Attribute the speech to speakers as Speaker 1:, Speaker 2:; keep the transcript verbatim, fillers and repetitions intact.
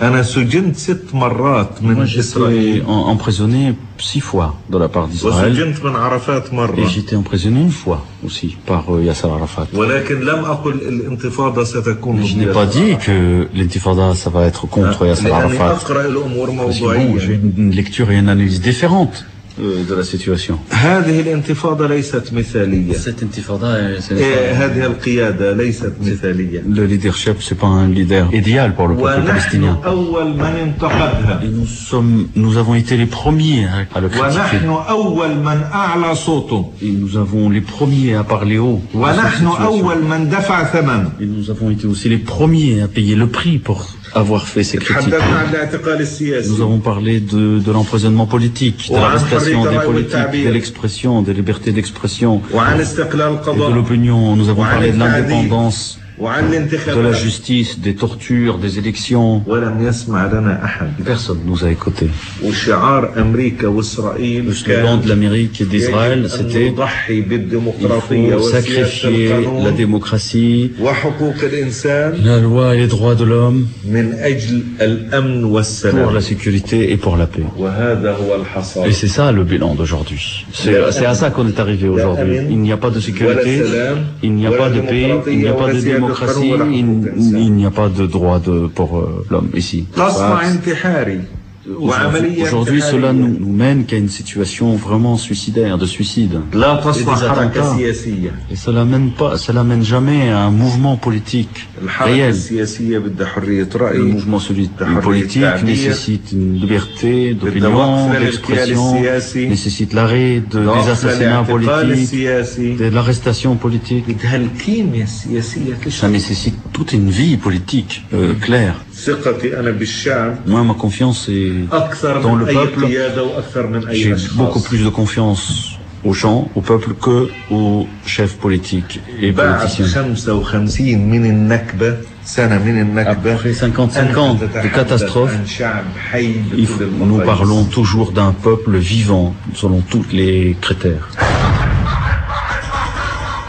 Speaker 1: أنا سجنت ست مرات من إسرائيل.
Speaker 2: Emprisonné six fois de la part d'Israël.
Speaker 1: وسجنت من عرفات مرة.
Speaker 2: Et j'étais emprisonné une fois aussi par Yasser Arafat.
Speaker 1: ولكن لم أقل الانتفاضة ستكون.
Speaker 2: Je n'ai pas dit que l'intifada ça va être contre Yasser Arafat.
Speaker 1: أقرأ الأمور
Speaker 2: موضوعية. J'ai une lecture et une analyse différente de la situation.
Speaker 1: هذه الانتفاضة ليست مثالية.
Speaker 2: Cette intifada,
Speaker 1: هذه القيادة ليست مثالية.
Speaker 2: Le leadership, c'est pas un leader idéal pour le peuple palestinien.
Speaker 1: أول من انتقدها.
Speaker 2: Et nous sommes, nous avons été les premiers à le critiquer.
Speaker 1: ونحن أول من أعلى صوته.
Speaker 2: Et nous avons les premiers à parler haut.
Speaker 1: ونحن أول من دفع ثمن.
Speaker 2: Et nous avons été aussi les premiers à payer le prix pour avoir fait ces critiques. Nous avons parlé de, de l'emprisonnement politique, de l'arrestation des politiques, de l'expression, des libertés d'expression, de l'opinion. Nous avons parlé de l'indépendance, de la justice, des tortures, des élections. Personne ne nous a écoutés. Le slogan de l'Amérique et d'Israël, c'était il faut sacrifier la démocratie, la loi et les droits de l'homme pour la sécurité et pour la paix. Et c'est ça le bilan d'aujourd'hui. C'est à ça qu'on est arrivé aujourd'hui. Il n'y a pas de sécurité, il n'y a pas de paix, il n'y a pas de démocratie. Il, il n'y a pas de droit de, pour euh, l'homme ici. Aujourd'hui, cela nous, nous mène qu'à une situation vraiment suicidaire, de suicide. Et des attentats. Et cela mène pas, cela mène jamais à un mouvement politique réel. Le mouvement celui politique nécessite une liberté d'opinion, d'expression, nécessite l'arrêt de, des assassinats politiques, de l'arrestation politique. Ça nécessite toute une vie politique euh, claire. Moi, ma confiance est dans le peuple. J'ai beaucoup plus de confiance aux gens, au peuple, que aux chefs politiques et politiciens. Après cinquante-cinq ans de catastrophe, il faut, nous parlons toujours d'un peuple vivant selon tous les critères.